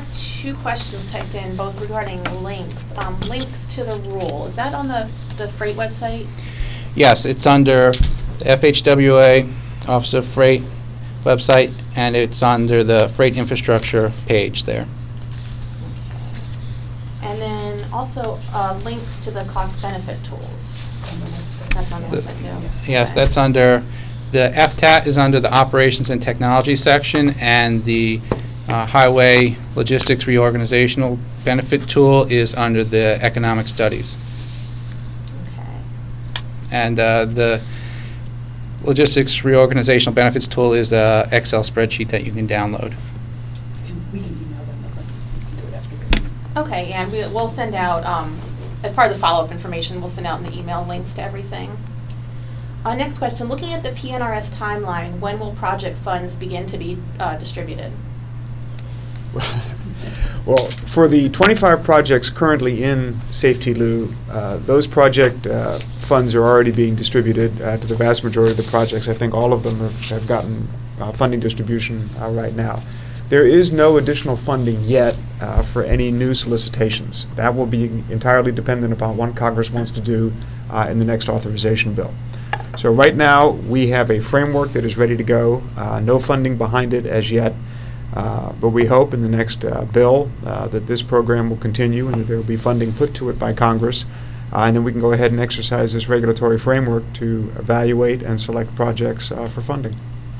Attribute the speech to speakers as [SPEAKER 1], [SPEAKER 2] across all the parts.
[SPEAKER 1] have two questions typed in, both regarding links. Links to the rule. Is that on the Freight website?
[SPEAKER 2] Yes, it's under the FHWA Office of Freight website, and it's under the Freight Infrastructure page there.
[SPEAKER 1] And then also links to the cost-benefit tools. That's on the website too.
[SPEAKER 2] Yes,
[SPEAKER 1] Okay.
[SPEAKER 2] that's under, the FTAT is under the Operations and Technology section, and the Highway Logistics Reorganizational Benefit Tool is under the Economic Studies.
[SPEAKER 1] Okay.
[SPEAKER 2] And the Logistics Reorganizational Benefits Tool is a Excel spreadsheet that you can download.
[SPEAKER 3] We can email them the links. We can do it after the meeting.
[SPEAKER 1] Okay, and we'll send out, as part of the follow-up information, we'll send out in the email links to everything. Next question, looking at the PNRS timeline, when will project funds begin to be distributed?
[SPEAKER 4] Well, for the 25 projects currently in Safety Lou, those project funds are already being distributed to the vast majority of the projects. I think all of them have gotten funding distribution right now. There is no additional funding yet for any new solicitations. That will be entirely dependent upon what Congress wants to do in the next authorization bill. So right now, we have a framework that is ready to go, no funding behind it as yet. But we hope in the next bill that this program will continue and that there will be funding put to it by Congress. And then we can go ahead and exercise this regulatory framework to evaluate and select projects for funding.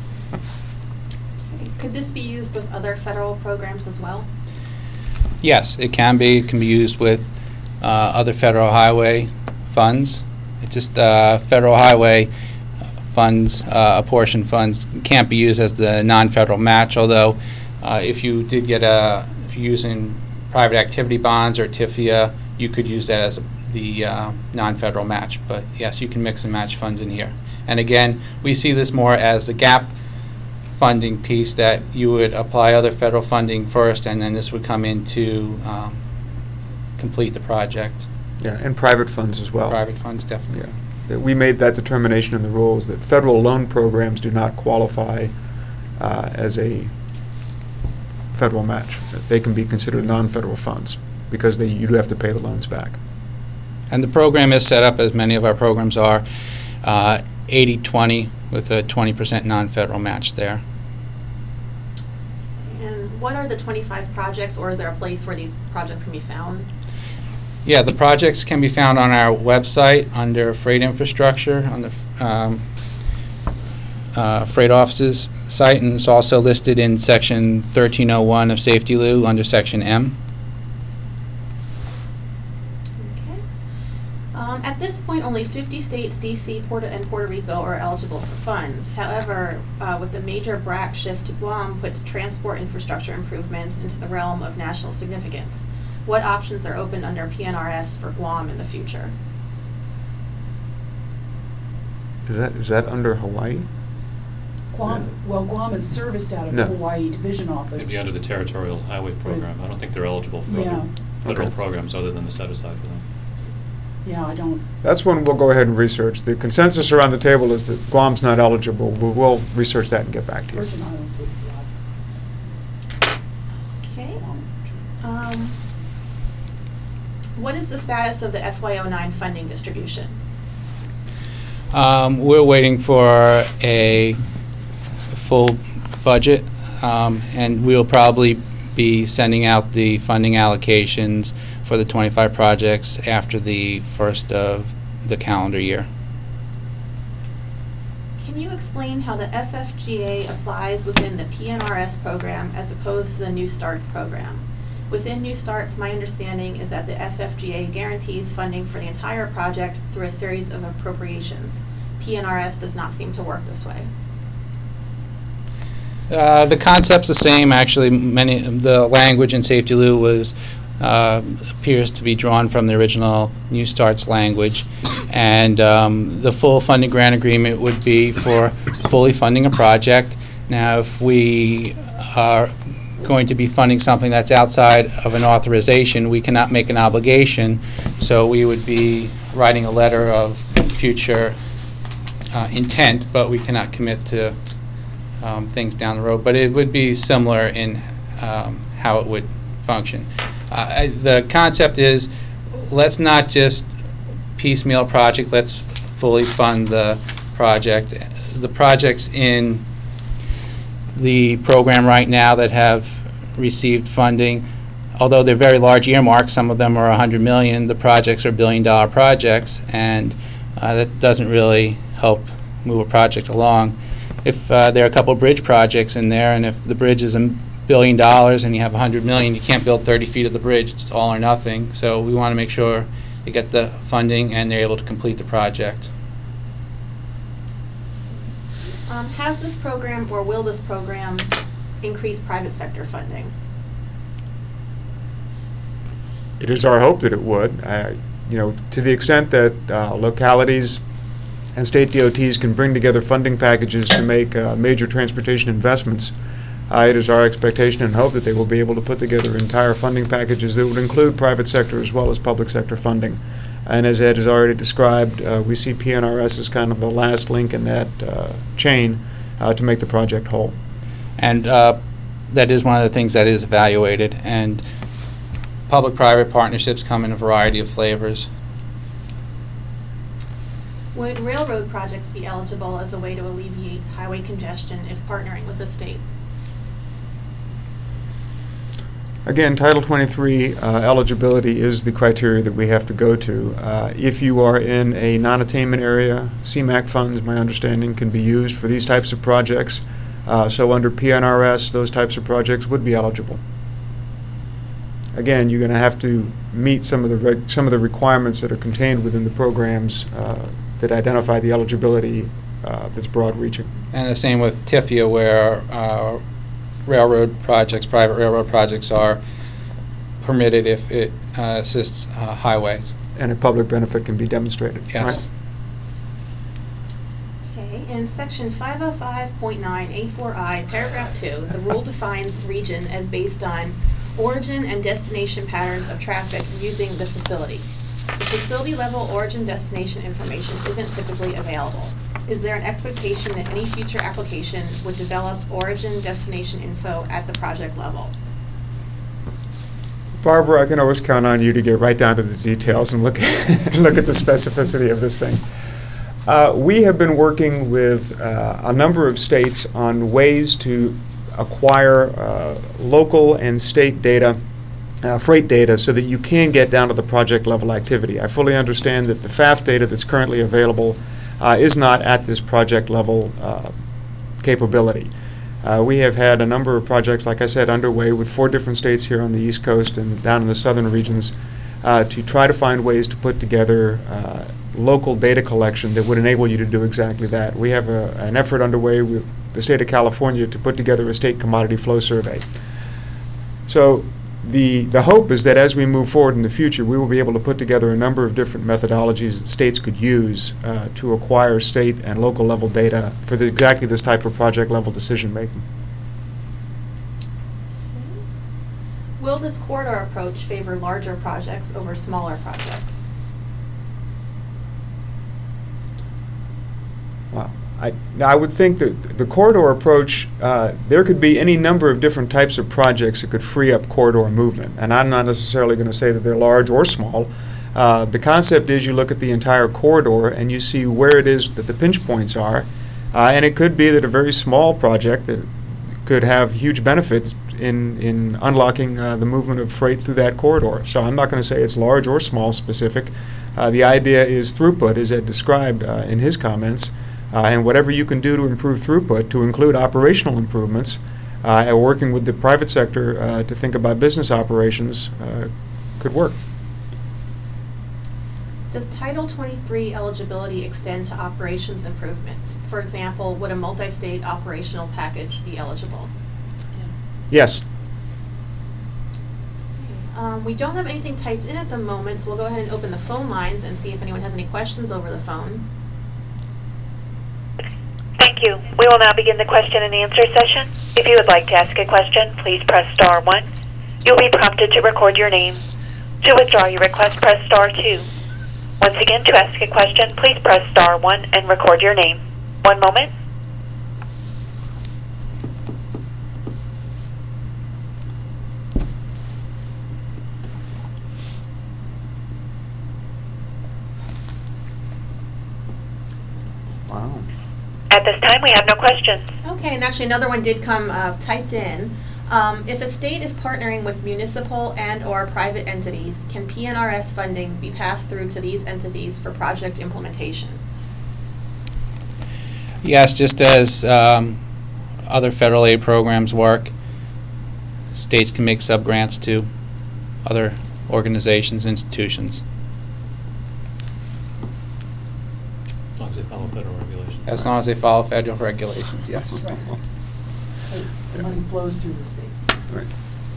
[SPEAKER 1] Could this be used with other federal programs as well?
[SPEAKER 2] Yes, it can be. It can be used with other federal highway funds. It's just federal highway funds, apportioned funds, can't be used as the non-federal match, although if you did get using private activity bonds or TIFIA, you could use that as the non-federal match. But yes, you can mix and match funds in here. And again, we see this more as the gap funding piece, that you would apply other federal funding first, and then this would come in to complete the project.
[SPEAKER 4] Yeah, and private funds as well.
[SPEAKER 2] Private funds, definitely.
[SPEAKER 4] Yeah. We made that determination in the rules that federal loan programs do not qualify as a federal match. They can be considered non-federal funds because you do have to pay the loans back.
[SPEAKER 2] And the program is set up, as many of our programs are, 80-20 with a 20% non-federal match there.
[SPEAKER 1] And what are the 25 projects, or is there a place where these projects can be found?
[SPEAKER 2] Yeah, the projects can be found on our website under Freight Infrastructure, on the Freight Office's site, and it's also listed in Section 1301 of Safety Lou under Section M.
[SPEAKER 1] Okay. At this point, only 50 states, D.C., and Puerto Rico are eligible for funds. However, with the major BRAC shift to Guam puts transport infrastructure improvements into the realm of national significance. What options are open under PNRS for Guam in the future?
[SPEAKER 4] Is that under Hawaii?
[SPEAKER 3] Guam, well, Guam is serviced out of
[SPEAKER 4] No.
[SPEAKER 3] the Hawaii Division Office.
[SPEAKER 5] It'd be under the Territorial Highway Program. I don't think they're eligible for
[SPEAKER 3] Yeah.
[SPEAKER 5] other federal
[SPEAKER 4] Okay.
[SPEAKER 5] programs other than the set-aside for them.
[SPEAKER 3] Yeah, I don't.
[SPEAKER 4] That's one we'll go ahead and research. The consensus around the table is that Guam's not eligible. We'll research that and get back to you.
[SPEAKER 3] Virgin Islands would be odd.
[SPEAKER 1] Okay.
[SPEAKER 3] Guam.
[SPEAKER 1] What is the status of the FY09 funding distribution?
[SPEAKER 2] We're waiting for a full budget, and we'll probably be sending out the funding allocations for the 25 projects after the first of the calendar year.
[SPEAKER 1] Can you explain how the FFGA applies within the PNRS program as opposed to the New Starts program? Within New Starts, my understanding is that the FFGA guarantees funding for the entire project through a series of appropriations. PNRS does not seem to work this way.
[SPEAKER 2] The concept's the same. Actually, the language in Safety Lou appears to be drawn from the original New Starts language, and the full funding grant agreement would be for fully funding a project. Now, if we are going to be funding something that's outside of an authorization, we cannot make an obligation, so we would be writing a letter of future intent, but we cannot commit to things down the road. But it would be similar in how it would function. The concept is, let's not just piecemeal project, let's fully fund the project. The projects in the program right now that have received funding, although they're very large earmarks, some of them are $100 million, the projects are billion-dollar projects, and that doesn't really help move a project along. If there are a couple bridge projects in there, and if the bridge is $1 billion and you have $100 million, you can't build 30 feet of the bridge. It's all or nothing. So we want to make sure they get the funding and they're able to complete the project.
[SPEAKER 1] Has this program, or will this program, increase private sector funding?
[SPEAKER 4] It is our hope that it would. To the extent that localities and state DOTs can bring together funding packages to make major transportation investments, it is our expectation and hope that they will be able to put together entire funding packages that would include private sector as well as public sector funding. And as Ed has already described, we see PNRS as kind of the last link in that chain to make the project whole.
[SPEAKER 2] And that is one of the things that is evaluated. And public-private partnerships come in a variety of flavors.
[SPEAKER 1] Would railroad projects be eligible as a way to alleviate highway congestion if partnering with the state?
[SPEAKER 4] Again, Title 23 eligibility is the criteria that we have to go to. If you are in a non-attainment area, CMAQ funds, my understanding, can be used for these types of projects. So under PNRS, those types of projects would be eligible. Again, you're going to have to meet some of the requirements that are contained within the programs that identify the eligibility that's broad-reaching.
[SPEAKER 2] And the same with TIFIA, where railroad projects, private railroad projects, are permitted if it assists highways.
[SPEAKER 4] And a public benefit can be demonstrated.
[SPEAKER 2] Yes.
[SPEAKER 1] Right. Okay, in section 505.9A4I, paragraph 2, the rule defines region as based on origin and destination patterns of traffic using the facility. The facility level origin destination information isn't typically available. Is there an expectation that any future application would develop origin destination info at the project level?
[SPEAKER 4] Barbara, I can always count on you to get right down to the details and look at the specificity of this thing. We have been working with a number of states on ways to acquire local and state data, freight data, so that you can get down to the project level activity. I fully understand that the FAF data that's currently available is not at this project level capability. We have had a number of projects, like I said, underway with 4 different states here on the East Coast and down in the southern regions to try to find ways to put together local data collection that would enable you to do exactly that. We have an effort underway with the state of California to put together a state commodity flow survey. So the hope is that as we move forward in the future, we will be able to put together a number of different methodologies that states could use to acquire state and local level data for exactly this type of project level decision making.
[SPEAKER 1] Will this corridor approach favor larger projects over smaller projects?
[SPEAKER 4] Wow. I would think that the corridor approach, there could be any number of different types of projects that could free up corridor movement. And I'm not necessarily going to say that they're large or small. The concept is you look at the entire corridor and you see where it is that the pinch points are. And it could be that a very small project that could have huge benefits in unlocking the movement of freight through that corridor. So I'm not going to say it's large or small specific. The idea is throughput, as Ed described in his comments. And whatever you can do to improve throughput, to include operational improvements, and working with the private sector to think about business operations could work.
[SPEAKER 1] Does Title 23 eligibility extend to operations improvements? For example, would a multi-state operational package be eligible?
[SPEAKER 4] Yes.
[SPEAKER 1] We don't have anything typed in at the moment, so we'll go ahead and open the phone lines and see if anyone has any questions over the phone.
[SPEAKER 6] Thank you. We will now begin the question and answer session. If you would like to ask a question, please press star 1. You'll be prompted to record your name. To withdraw your request, press star 2. Once again, to ask a question, please press star 1 and record your name. One moment. At this time, we have no questions.
[SPEAKER 1] Okay, and actually another one did come typed in. If a state is partnering with municipal and/or private entities, can PNRS funding be passed through to these entities for project implementation?
[SPEAKER 2] Yes, just as other federal aid programs work, states can make sub-grants to other organizations, institutions,
[SPEAKER 5] As long as they follow federal regulations.
[SPEAKER 2] as long as they follow federal regulations, yes.
[SPEAKER 3] Right. So the money flows through the state.
[SPEAKER 4] Right.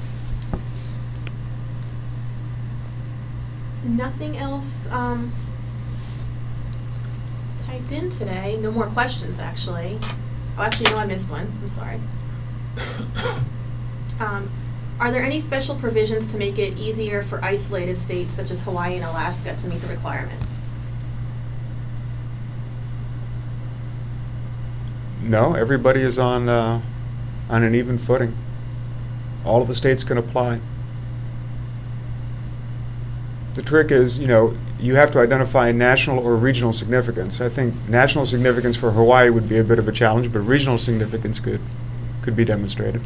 [SPEAKER 1] Nothing else typed in today. No more questions, actually. Oh, actually, no, I missed one. I'm sorry. Are there any special provisions to make it easier for isolated states such as Hawaii and Alaska to meet the requirements?
[SPEAKER 4] No, everybody is on an even footing. All of the states can apply. The trick is, you have to identify national or regional significance. I think national significance for Hawaii would be a bit of a challenge, but regional significance could be demonstrated.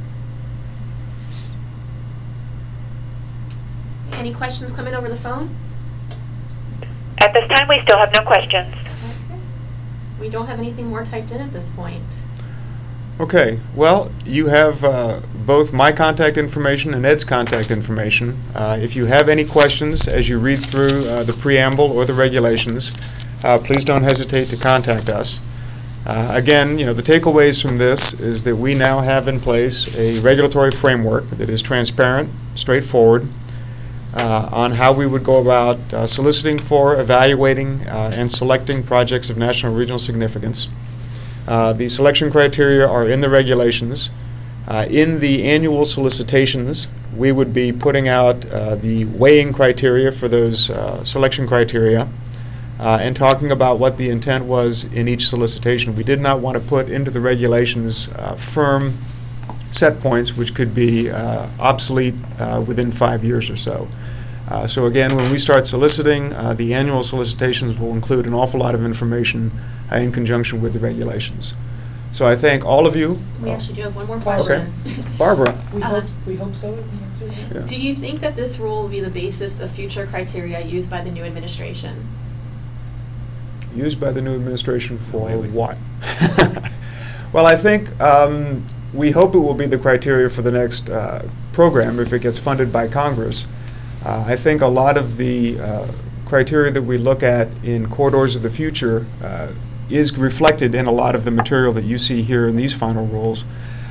[SPEAKER 1] Any questions coming over the phone?
[SPEAKER 6] At this time, we still have no questions.
[SPEAKER 1] Okay. We don't have anything more typed in at this point.
[SPEAKER 4] Okay, well, you have both my contact information and Ed's contact information. If you have any questions as you read through the preamble or the regulations, please don't hesitate to contact us. Again, the takeaways from this is that we now have in place a regulatory framework that is transparent, straightforward, on how we would go about soliciting for, evaluating, and selecting projects of national and regional significance. The selection criteria are in the regulations. In the annual solicitations, we would be putting out the weighing criteria for those selection criteria and talking about what the intent was in each solicitation. We did not want to put into the regulations firm set points which could be obsolete within 5 years or so. So again, when we start soliciting, the annual solicitations will include an awful lot of information in conjunction with the regulations. So I thank all of you.
[SPEAKER 1] We actually do have one more
[SPEAKER 4] Okay.
[SPEAKER 1] question.
[SPEAKER 4] Barbara.
[SPEAKER 3] We hope so is the answer.
[SPEAKER 4] Yeah.
[SPEAKER 1] Do you think that this rule will be the basis of future criteria used by the new administration?
[SPEAKER 4] Used by the new administration for
[SPEAKER 5] Why would-
[SPEAKER 4] what? Well, I think we hope it will be the criteria for the next program if it gets funded by Congress. I think a lot of the criteria that we look at in Corridors of the Future is reflected in a lot of the material that you see here in these final rules.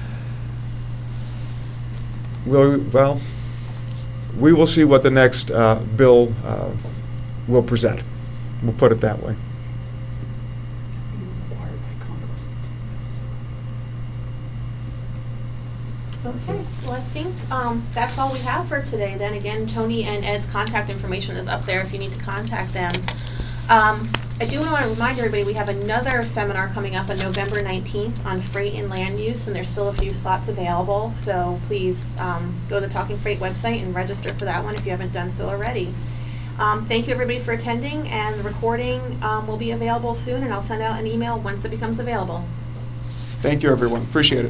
[SPEAKER 4] Well, we will see what the next bill will present. We'll put it that way.
[SPEAKER 3] Required by Congress to do this.
[SPEAKER 1] Okay, well, I think that's all we have for today then. Again, Tony and Ed's contact information is up there if you need to contact them. I do want to remind everybody we have another seminar coming up on November 19th on freight and land use, and there's still a few slots available. So please go to the Talking Freight website and register for that one if you haven't done so already. Thank you everybody for attending, and the recording will be available soon, and I'll send out an email once it becomes available.
[SPEAKER 4] Thank you, everyone. Appreciate it.